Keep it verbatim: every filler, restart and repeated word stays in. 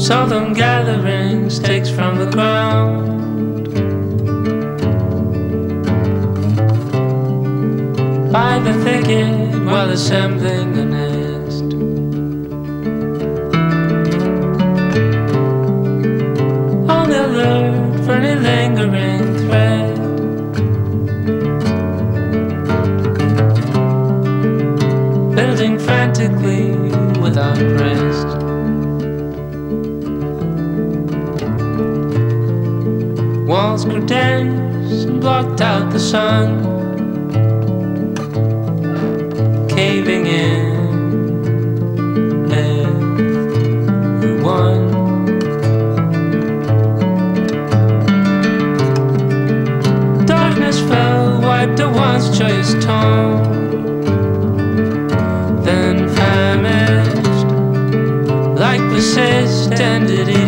Southern gatherings takes from the ground. By the thicket while assembling a nest. On the alert for any lingering thread. Building frantically without rest. Walls grew dense and blocked out the sun, caving in everyone. Darkness fell, wiped a once joyous tone, then famished like persistent ended